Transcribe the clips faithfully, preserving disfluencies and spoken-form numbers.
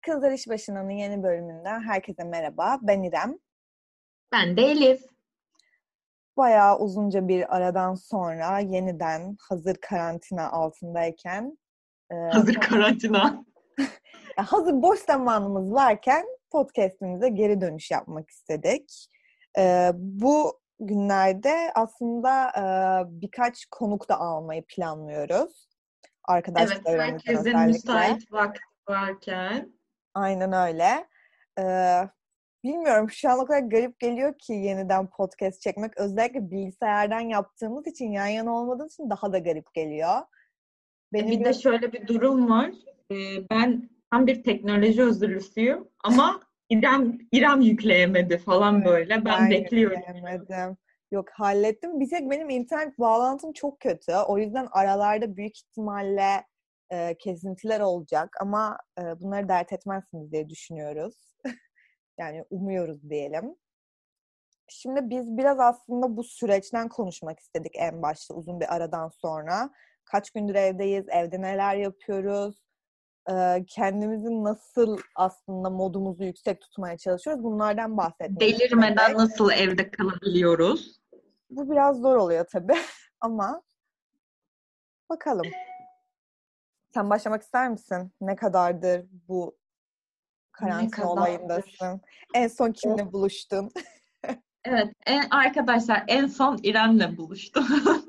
Kızlar İş Başına'nın yeni bölümünden herkese merhaba. Ben İrem. Ben de Elif. Bayağı uzunca bir aradan sonra yeniden hazır karantina altındayken e, Hazır karantina. hazır boş zamanımız varken podcast'imize geri dönüş yapmak istedik. E, bu günlerde aslında e, birkaç konuk da almayı planlıyoruz. Evet, Arkadaşlarımızdan herkesin özellikle. müsait vakti varken. Aynen öyle. Ee, bilmiyorum şu an o kadar garip geliyor ki yeniden podcast çekmek. Özellikle bilgisayardan yaptığımız için, yan yana olmadığımız için daha da garip geliyor. E Benim bir de biraz... şöyle bir durum var. E, ben tam bir teknoloji özürlüsüyüm ama İrem, İrem yükleyemedi falan Evet, böyle. ben Ben bekliyorum. yükleyemedim. Yok, hallettim. Bir tek benim internet bağlantım çok kötü. O yüzden aralarda büyük ihtimalle e, kesintiler olacak. Ama e, bunları dert etmezsiniz diye düşünüyoruz. Yani umuyoruz diyelim. Şimdi biz biraz aslında bu süreçten konuşmak istedik en başta uzun bir aradan sonra. Kaç gündür evdeyiz, evde neler yapıyoruz, e, kendimizi nasıl aslında modumuzu yüksek tutmaya çalışıyoruz. Bunlardan bahsetmek Delirmeden istedik. nasıl evde kalabiliyoruz? Bu biraz zor oluyor tabii ama bakalım. Sen başlamak ister misin? Ne kadardır bu Ne karantina kadardır? olayındasın? En son O, kimle buluştun? evet, en, arkadaşlar en son İrem'le buluştum.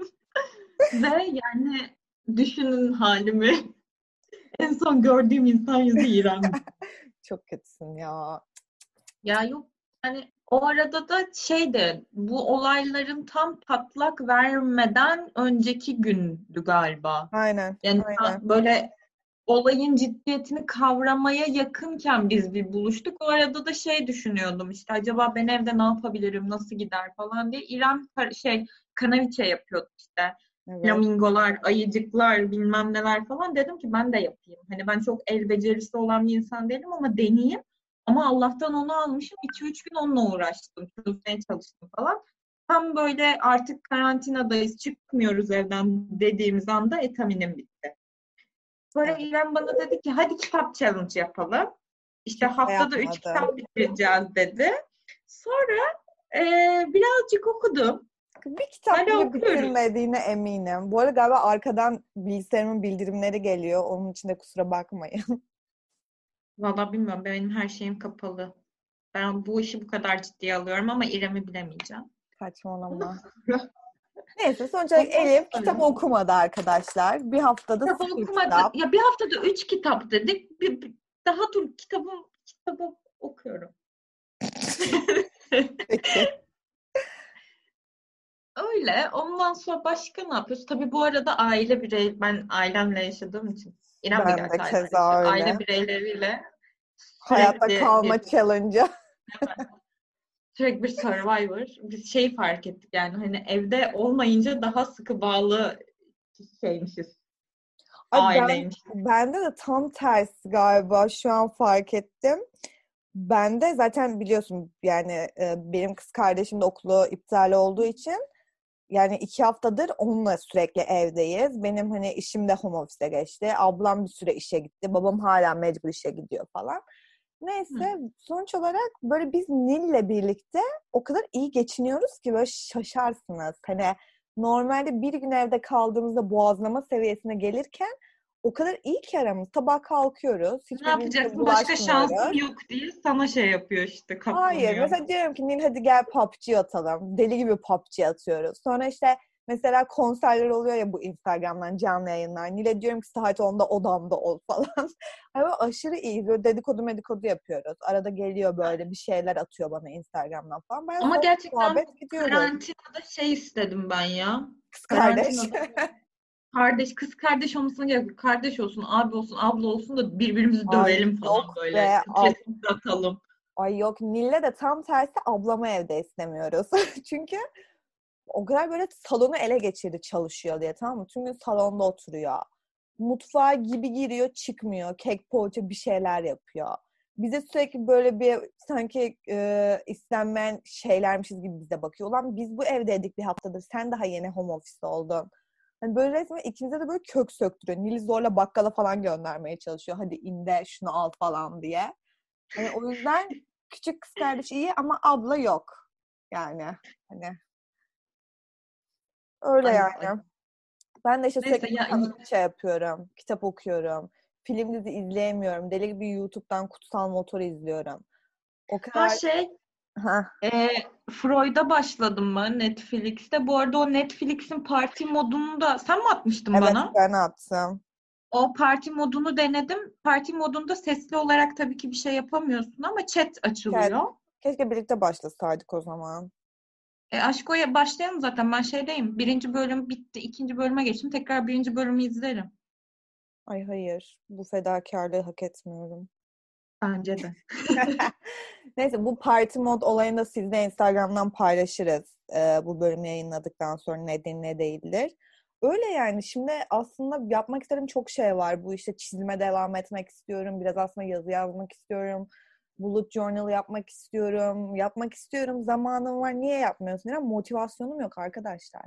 Ve yani düşünün halimi. En son gördüğüm insan yüzü İrem. Çok kötüsün ya. Ya yok yani o arada da şeydi bu olayların tam patlak vermeden önceki gündü galiba. Aynen, Yani ta- aynen. böyle olayın ciddiyetini kavramaya yakınken biz bir buluştuk. O arada da şey düşünüyordum işte acaba ben evde ne yapabilirim, nasıl gider falan diye. İrem kar- şey kanaviçe yapıyordu işte. Evet. Flamingolar, ayıcıklar, bilmem neler falan. Dedim ki ben de yapayım. Hani ben çok el becerisi olan bir insan değilim ama deneyeyim. Ama Allah'tan onu almışım. iki üç gün onunla uğraştım. Çözmeye çalıştım falan. Tam böyle artık karantinadayız, çıkmıyoruz evden dediğimiz anda etaminim bitti. Sonra Evet. İrem bana dedi ki hadi kitap challenge yapalım. İşte Kimse haftada üç yapmadı. kitap bitireceğiz dedi. Sonra e, birazcık okudum. Bir kitap Hala bile okuyorum. bitirmediğine eminim. Bu arada galiba arkadan bilgisayarımın bildirimleri geliyor. Onun için de kusura bakmayın. Valla bilmiyorum benim her şeyim kapalı. Ben bu işi bu kadar ciddiye alıyorum ama İrem'i bilemeyeceğim. Saçmalama. Neyse, sonuç olarak Ondan Elif kitap sonra okumadı arkadaşlar. Bir haftada kitabı sıfır okumadı. kitap. Ya bir haftada üç kitap dedik. Bir, bir- daha dur kitabı kitabı okuyorum. Peki. Öyle. Ondan sonra başka ne yapıyoruz? Tabii bu arada aile birey, ben ailemle yaşadığım için. İrem de Ben de gerçi ailemle keza yaşıyor. Aile öyle. bireyleriyle Hayatta sürekli kalma bir challenge'ı. sürekli bir Survivor. Biz şey fark ettik yani hani evde olmayınca daha sıkı bağlı şeymişiz. Ay ben Aileymiş. bende de tam tersi galiba, şu an fark ettim. Ben de zaten biliyorsun yani e, benim kız kardeşim de okulu iptal olduğu için yani iki haftadır onunla sürekli evdeyiz. Benim hani işim de home office'e geçti. Ablam bir süre işe gitti. Babam hala mecbur işe gidiyor falan. Hı. Neyse, sonuç olarak böyle biz Nil'le birlikte o kadar iyi geçiniyoruz ki böyle şaşarsınız. Hani normalde bir gün evde kaldığımızda boğazlama seviyesine gelirken o kadar iyi ki aramız. Sabah kalkıyoruz. Ne Hiçbirbirimize yapacaksın? Başka şansım bulaşmıyoruz. yok diye sana şey yapıyor işte Hayır. kaplanıyor. Mesela diyorum ki Nil hadi gel P U B G atalım. Deli gibi P U B G atıyoruz. Sonra işte mesela konserler oluyor ya bu Instagram'dan canlı yayınlar. Nil'e diyorum ki saat onda odamda ol falan. Hani böyle aşırı iyi. Böyle dedikodu medikodu yapıyoruz. Arada geliyor böyle bir şeyler atıyor bana Instagram'dan falan. Bayağı Ama sohbet gerçekten muhabbet gidiyoruz. karantinada şey istedim ben ya. Kız kardeş. Karantinada kardeş, kız kardeş olmasına gerek yok. Kardeş olsun, abi olsun, abla olsun da birbirimizi Ay dövelim falan yok böyle. be. Ab Kesinlikle atalım. Ay yok, Nil'le de tam tersi ablamı evde istemiyoruz. Çünkü o kadar böyle salonu ele geçirdi çalışıyor diye, tamam mı? Tüm gün salonda oturuyor. Mutfağa gibi giriyor çıkmıyor. Kek poğaça bir şeyler yapıyor. Bize sürekli böyle bir sanki e, istenmeyen şeylermişiz gibi bize bakıyor. Ulan biz bu evdeydik bir haftadır. Sen daha yeni home office oldun. Hani böyle resmen ikimize de böyle kök söktürüyor. Nil'i zorla bakkala falan göndermeye çalışıyor. Hadi in de şunu al falan diye. Hani o yüzden küçük kız kardeş iyi ama abla yok. Yani hani öyle Ay, ay. yani. Ben de işte Neyse sürekli ya, şey yapıyorum. Kitap okuyorum. Film dizi izleyemiyorum. Deli gibi YouTube'dan Kutsal Motor'u izliyorum. O ha kadar... şey Ha, e, Freud'a başladım mı Netflix'te? Bu arada o Netflix'in parti modunu da sen mi atmıştın evet bana? ben attım. O parti modunu denedim. Parti modunda sesli olarak tabii ki bir şey yapamıyorsun ama chat Evet. açılıyor. Keşke birlikte başlasaydık o zaman. E, Aşko'ya başlayalım zaten. Ben şeydeyim. Birinci bölüm bitti. İkinci bölüme geçtim. Tekrar birinci bölümü izlerim. Ay hayır. Bu fedakarlığı hak etmiyorum. Bence de. Neyse bu parti mod olayını da sizle Instagram'dan paylaşırız. Ee, bu bölümü yayınladıktan sonra nedir ne değildir. Öyle yani şimdi aslında yapmak istediğim çok şey var. Bu işte çizime devam etmek istiyorum. Biraz aslında yazı yazmak istiyorum. Bullet journal yapmak istiyorum. Yapmak istiyorum. Zamanım var. Niye yapmıyorsun? Ya motivasyonum yok arkadaşlar.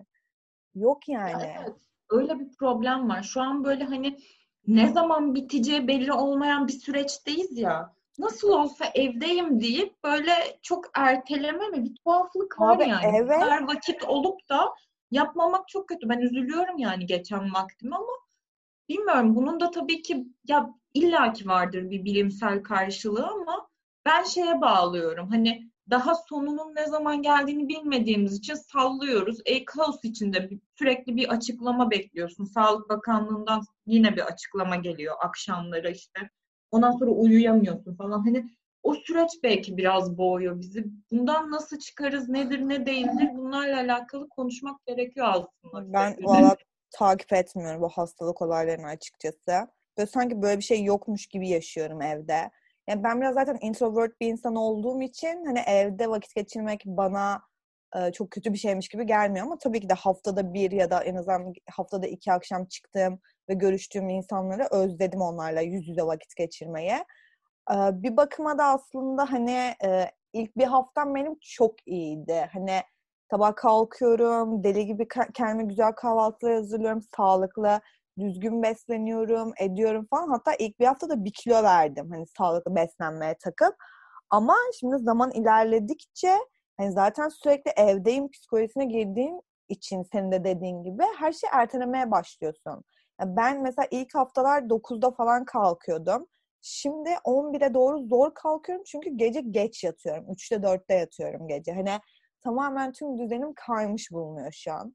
Yok Ya yani. evet. Öyle bir problem var. Şu an böyle hani ne zaman biteceği belli olmayan bir süreçteyiz ya. Nasıl olsa evdeyim deyip böyle çok erteleme mi? Bir tuhaflık var Abi yani. Bu evet. kadar vakit olup da yapmamak çok kötü. Ben üzülüyorum yani geçen vaktime ama bilmiyorum. Bunun da tabii ki ya illaki vardır bir bilimsel karşılığı ama ben şeye bağlıyorum. Hani daha sonunun ne zaman geldiğini bilmediğimiz için sallıyoruz. E, kaos içinde bir- sürekli bir açıklama bekliyorsun. Sağlık Bakanlığı'ndan yine bir açıklama geliyor akşamları işte. Ondan sonra uyuyamıyorsun falan. Hani o süreç belki biraz boğuyor bizi. Bundan nasıl çıkarız, nedir, ne değildir bunlarla alakalı konuşmak gerekiyor aslında Ben sürekli. valla takip etmiyorum bu hastalık olaylarını açıkçası. Böyle sanki böyle bir şey yokmuş gibi yaşıyorum evde. Yani ben biraz zaten introvert bir insan olduğum için hani evde vakit geçirmek bana e, çok kötü bir şeymiş gibi gelmiyor ama tabii ki de haftada bir ya da en azından haftada iki akşam çıktığım ve görüştüğüm insanları özledim onlarla yüz yüze vakit geçirmeye. E, bir bakıma da aslında hani e, ilk bir haftam benim çok iyiydi. Hani sabah kalkıyorum, deli gibi kendime güzel kahvaltılar hazırlıyorum, sağlıklı, düzgün besleniyorum, ediyorum falan. Hatta ilk bir hafta da bir kilo verdim hani sağlıklı beslenmeye takıp. Ama şimdi zaman ilerledikçe hani zaten sürekli evdeyim psikolojisine girdiğim için senin de dediğin gibi her şeyi ertelemeye başlıyorsun. Yani ben mesela ilk haftalar dokuzda falan kalkıyordum. Şimdi on bire doğru zor kalkıyorum çünkü gece geç yatıyorum. üçte dörtte yatıyorum gece. Hani tamamen tüm düzenim kaymış bulunuyor şu an.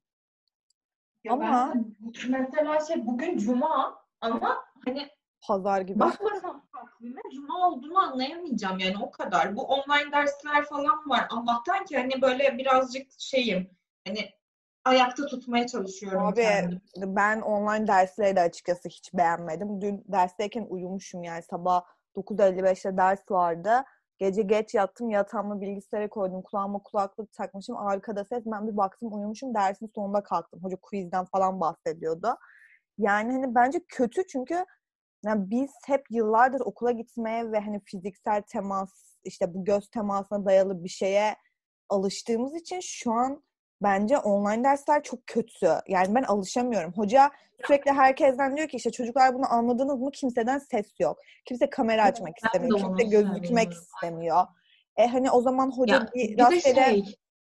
Ya ben de Ama mesela şey bugün cuma ama hani pazar gibi. bakmasam takvime cuma olduğunu anlayamayacağım yani o kadar. Bu online dersler falan var. Allah'tan ki hani böyle birazcık şeyim hani ayakta tutmaya çalışıyorum Abi kendimi. ben online dersleri de açıkçası hiç beğenmedim. Dün dersteyken uyumuşum yani sabah dokuz elli beşte ders vardı. Gece geç yattım yatağıma bilgisayara koydum. Kulağıma kulaklık takmışım. Arkada ses ben bir baktım uyumuşum. Dersin sonunda kalktım. Hoca quizden falan bahsediyordu. Yani hani bence kötü çünkü yani biz hep yıllardır okula gitmeye ve hani fiziksel temas işte bu göz temasına dayalı bir şeye alıştığımız için şu an bence online dersler çok kötü. Yani ben alışamıyorum. Hoca sürekli herkesten diyor ki işte çocuklar bunu anladınız mı? Kimseden ses yok. Kimse kamera Evet, açmak ben istemiyor. de Kimse onu gözükmek söylüyorum. istemiyor. E hani o zaman hoca Ya bir bir de rastgele şey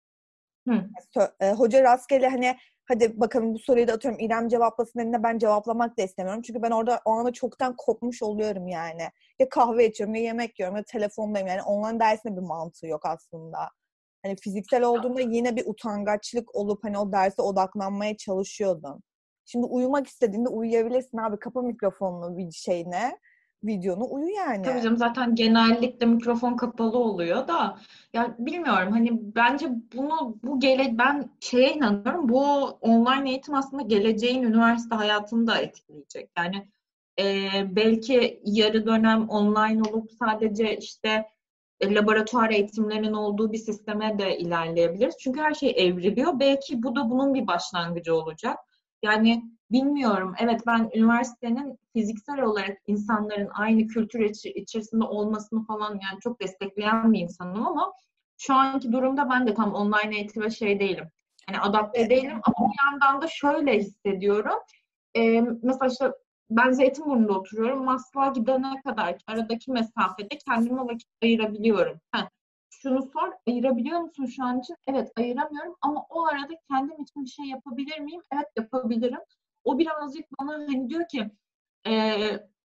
hı, e, hoca rastgele hani hadi bakalım bu soruyu da atıyorum İrem cevaplasın dediğinde ben cevaplamak da istemiyorum. Çünkü ben orada o anda çoktan kopmuş oluyorum yani. Ya kahve içiyorum ya yemek yiyorum ya telefondayım. Yani online dersinde bir mantığı yok aslında. Hani fiziksel olduğunda yine bir utangaçlık olup hani o derse odaklanmaya çalışıyordum. Şimdi uyumak istediğinde uyuyabilirsin abi. Kapa mikrofonunu bir şeyine, videonu uyu yani. tabii canım zaten genellikle mikrofon kapalı oluyor da ya bilmiyorum hani bence bunu bu gele ben şeye inanıyorum bu online eğitim aslında geleceğin üniversite hayatını da etkileyecek. Yani e, belki yarı dönem online olup sadece işte e, laboratuvar eğitimlerinin olduğu bir sisteme de ilerleyebiliriz. Çünkü her şey evriliyor. Belki bu da bunun bir başlangıcı olacak. Yani bilmiyorum. Evet ben üniversitenin fiziksel olarak insanların aynı kültür içi- içerisinde olmasını falan yani çok destekleyen bir insanım ama şu anki durumda ben de tam online eğitime şey değilim. Yani adapte değilim ama bir yandan da şöyle hissediyorum. Ee, mesela işte ben Zeytinburnu'nda oturuyorum. Maslak'a gidene kadar aradaki mesafede kendime vakit ayırabiliyorum. Heh, şunu sor, ayırabiliyor musun şu an için? Evet, ayıramıyorum ama o arada kendim için bir şey yapabilir miyim? Evet, yapabilirim. O birazcık bana hani diyor ki e,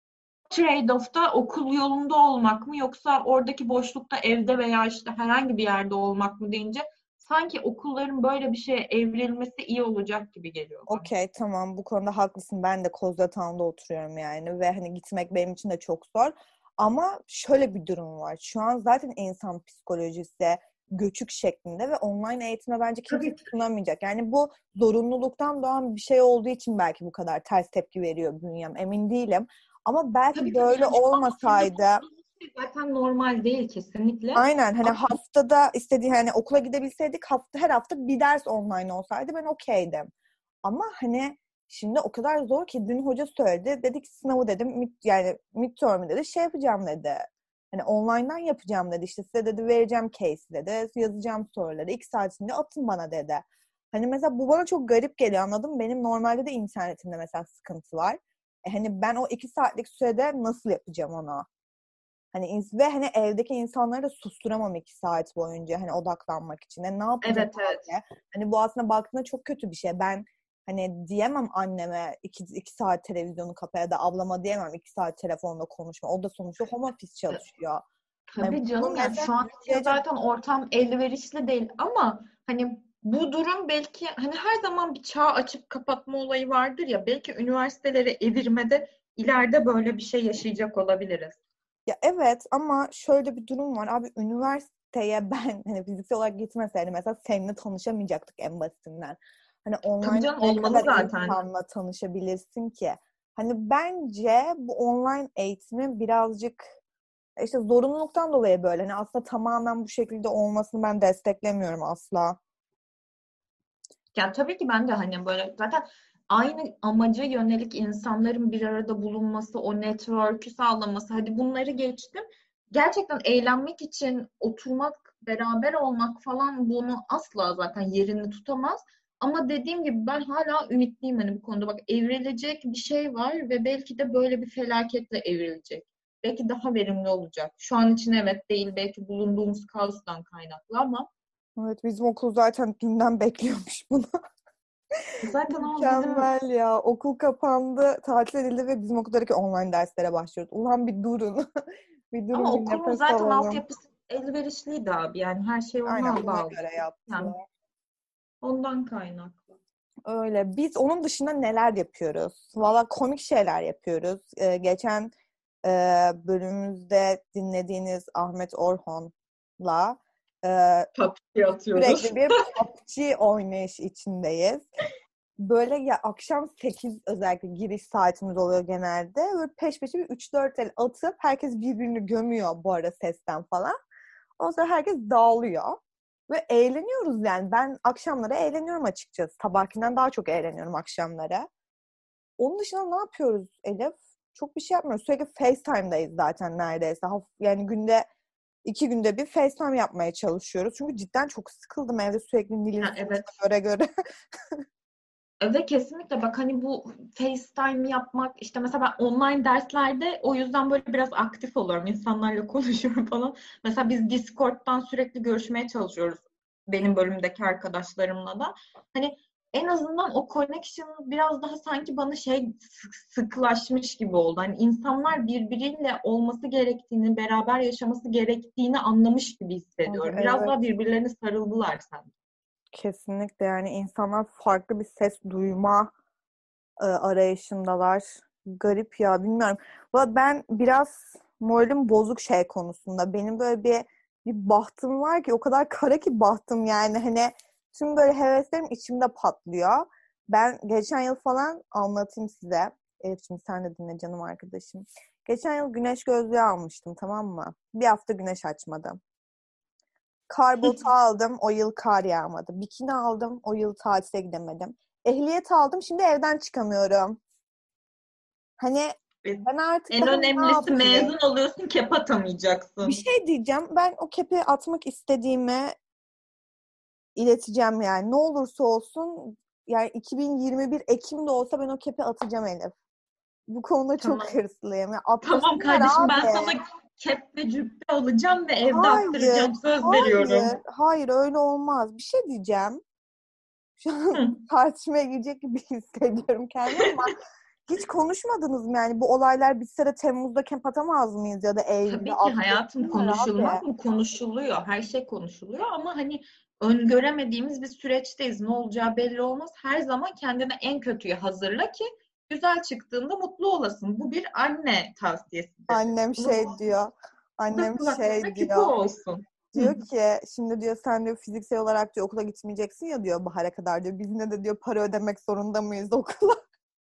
trade-off'ta okul yolunda olmak mı yoksa oradaki boşlukta evde veya işte herhangi bir yerde olmak mı deyince sanki okulların böyle bir şeye evrilmesi iyi olacak gibi geliyor bana. Okey, tamam, bu konuda haklısın. Ben de Kozyatan'da oturuyorum yani ve hani gitmek benim için de çok zor. Ama şöyle bir durum var. Şu an zaten insan psikolojisi göçük şeklinde ve online eğitime bence kimse Tabii. tutunamayacak. Yani bu zorunluluktan doğan bir şey olduğu için belki bu kadar ters tepki veriyor bünyem. Emin değilim. Ama belki Tabii böyle yani şu an olmasaydı zaten normal değil kesinlikle. aynen hani Ama haftada istediği hani okula gidebilseydik hafta her hafta bir ders online olsaydı ben okeydim. Ama hani şimdi o kadar zor ki dün hoca söyledi. Dedi ki sınavı dedim mid, yani midterm'ü dedi şey yapacağım dedi. Hani online'dan yapacağım dedi. İşte size dedi vereceğim case dedi. Yazacağım soruları. İki saatinde atın bana dedi. Hani mesela bu bana çok garip geliyor, anladın mı? Benim normalde de internetimde mesela sıkıntı var. E hani ben o iki saatlik sürede nasıl yapacağım onu? Hani ve hani evdeki insanları da susturamam iki saat boyunca hani odaklanmak için. Yani ne yapacağım evet evet. abi? Hani bu aslında baktığında çok kötü bir şey. Ben hani diyemem anneme iki, iki saat televizyonu kapa ya da ablama diyemem iki saat telefonla konuşma. O da sonuçta home office çalışıyor. Hani Tabii bunun canım yani mesela şu an için Türkiye'de zaten ortam elverişli değil ama hani bu durum belki hani her zaman bir çağ açıp kapatma olayı vardır ya belki üniversiteleri evirmede ileride böyle bir şey yaşayacak olabiliriz. ya evet ama şöyle bir durum var. Abi üniversiteye ben hani fiziksel olarak gitmeseydim mesela seninle tanışamayacaktık en basitinden. Hani Tabii online canım ne olmalı kadar zaten. insanla tanışabilirsin ki? Hani bence bu online eğitimi birazcık işte zorunluluktan dolayı böyle. Hani aslında tamamen bu şekilde olmasını ben desteklemiyorum asla. Yani tabii ki ben de hani böyle zaten aynı amaca yönelik insanların bir arada bulunması, o network'ü sağlaması, hadi bunları geçtim. Gerçekten eğlenmek için oturmak, beraber olmak falan bunu asla zaten yerini tutamaz. Ama dediğim gibi ben hala ümitliyim hani bu konuda. Bak evrilecek bir şey var ve belki de böyle bir felaketle evrilecek. Belki daha verimli olacak. Şu an için evet değil, belki bulunduğumuz kaostan kaynaklı ama Evet, bizim okul zaten dünden bekliyormuş bunu. zaten o bizim. Mükemmel ya. Okul kapandı, tatil edildi ve bizim okuldaki online derslere başlıyoruz. Ulan bir durun. Bir Ama durun, bir okulun nefes zaten alalım. altyapısı elverişliydi abi. Yani her şey Aynen ona ona bağlı. göre Yani yaptılar. ondan kaynaklı. Öyle. Biz onun dışında neler yapıyoruz? Valla komik şeyler yapıyoruz. Ee, geçen e, bölümümüzde dinlediğiniz Ahmet Orhon'la e, Tatlı atıyoruz. sürekli bir P U B G oynayış içindeyiz. Böyle ya akşam sekiz özellikle giriş saatimiz oluyor genelde. Böyle peş peşe bir üç dört el atıp herkes birbirini gömüyor bu arada sesten falan. Ondan sonra herkes dağılıyor. Ve eğleniyoruz yani. Ben akşamları eğleniyorum açıkçası. Sabahkinden daha çok eğleniyorum akşamları. Onun dışında ne yapıyoruz Elif? Çok bir şey yapmıyoruz. Sürekli FaceTime'dayız zaten neredeyse. Yani günde iki günde bir FaceTime yapmaya çalışıyoruz. Çünkü cidden çok sıkıldım evde sürekli Nil'in Ha, suratına evet. göre göre. Evet kesinlikle bak hani bu FaceTime yapmak işte mesela ben online derslerde o yüzden böyle biraz aktif oluyorum. İnsanlarla konuşuyorum falan. Mesela biz Discord'dan sürekli görüşmeye çalışıyoruz. Benim bölümdeki arkadaşlarımla da. Hani en azından o connection biraz daha sanki bana şey sık- sıklaşmış gibi oldu. Hani insanlar birbiriyle olması gerektiğini, beraber yaşaması gerektiğini anlamış gibi Abi hissediyorum. Biraz evet. daha birbirlerine sarıldılar sanki. Kesinlikle yani insanlar farklı bir ses duyma e, arayışındalar. Garip ya, bilmiyorum. Valla ben biraz moralim bozuk şey konusunda. Benim böyle bir bir bahtım var ki o kadar kara ki bahtım yani hani tüm böyle heveslerim içimde patlıyor. Ben geçen yıl falan anlatayım size. Elif'ciğim sen de dinle canım arkadaşım. Geçen yıl güneş gözlüğü almıştım, tamam mı? Bir hafta güneş açmadım. Kar botu aldım, o yıl kar yağmadı. Bikini aldım, o yıl tatile gidemedim. Ehliyet aldım, şimdi evden çıkamıyorum. Hani ben artık En daha ne önemlisi yapayım? mezun oluyorsun, kep Bir atamayacaksın. şey diyeceğim. Ben o kepi atmak istediğime ileteceğim yani. Ne olursa olsun yani iki bin yirmi bir Ekim'de olsa ben o kepi atacağım Elif. Bu konuda çok Tamam. hırslıyım. Ya Tamam attırsınlar kardeşim, ben abi. sana kep ve cübbe alacağım ve evde Hayır, attıracağım. Söz hayır, veriyorum. hayır öyle olmaz. Bir şey diyeceğim. Şu an Hı. tartışmaya girecek gibi hissediyorum kendimi ama hiç konuşmadınız mı yani? Bu olaylar bitse de Temmuz'da kemp atamaz mıyız ya da Eylül'de Tabii ki hayatım, attırsınlar konuşulmaz abi. mı? Konuşuluyor. Her şey konuşuluyor ama hani öngöremediğimiz bir süreçteyiz. Ne olacağı belli olmaz. Her zaman kendine en kötüyü hazırla ki güzel çıktığında mutlu olasın. Bu bir anne tavsiyesidir. Annem Bunu, şey diyor. bu da Annem kulaklarına şey küpe diyor. olsun. Hı. Diyor ki şimdi diyor sen diyor fiziksel olarak diyor okula gitmeyeceksin ya diyor bahara kadar diyor. Biz yine de diyor para ödemek zorunda mıyız okula?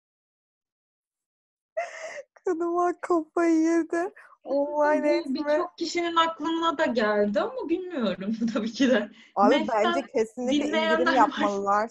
Kadınlar kafayı yedi. Online Bu eğitimi. birçok kişinin aklına da geldi ama bilmiyorum tabii ki de. Abi Mesten bence kesinlikle indirim dinleyenler var. yapmalılar.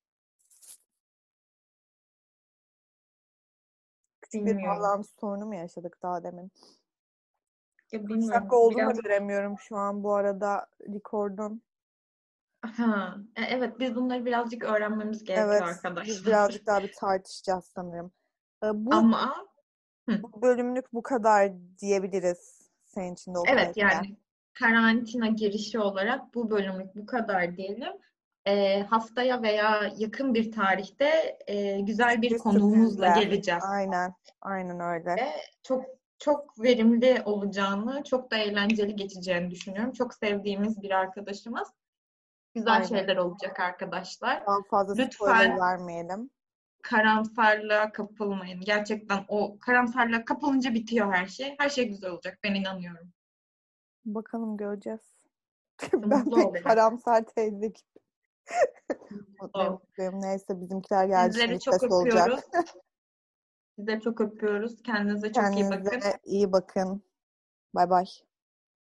Küçük bir Bilmiyorum. bağlantı sorunu mu yaşadık daha demin? Ya Kaç dakika bilmiyorum. olduğunu Biraz da göremiyorum şu an bu arada record'un. ha, e, evet, biz bunları birazcık öğrenmemiz gerekiyor Evet, biz arkadaşlar. birazcık daha bir tartışacağız sanırım. Ee, Bu, Ama hı, bu bölümlük bu kadar diyebiliriz senin için de evet, okeyse. yani karantina girişi olarak bu bölümlük bu kadar diyelim. E, haftaya veya yakın bir tarihte e, güzel Küçük bir bir konuğumuzla sürprizle. geleceğiz. Aynen, aynen öyle. Ve çok çok verimli olacağını, çok da eğlenceli geçeceğini düşünüyorum. Çok sevdiğimiz bir arkadaşımız. Güzel Aynen. şeyler olacak arkadaşlar. Daha fazla spoiler Lütfen vermeyelim. karamsarlığa kapılmayın. Gerçekten o karamsarlığa kapılınca bitiyor her şey. Her şey güzel olacak. Ben inanıyorum. Bakalım göreceğiz. Ben Mutlu pek ol biraz. karamsar teyze gibi. Mutlu Mutluyum, ol. mutluyum. Neyse bizimkiler geldi şimdi Sizleri çok ses olacak. öpüyoruz. Sizleri çok öpüyoruz. Kendinize çok iyi Kendinize bakın. iyi bakın. Bay bay.